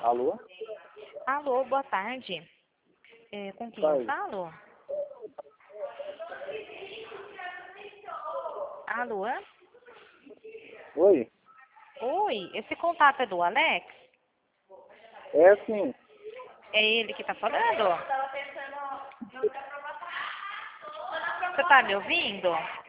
Alô? Alô, boa tarde. Com quem eu falo? Alô? Oi? Oi, esse contato é do Alex? É sim. É ele que tá falando? Você tá me ouvindo?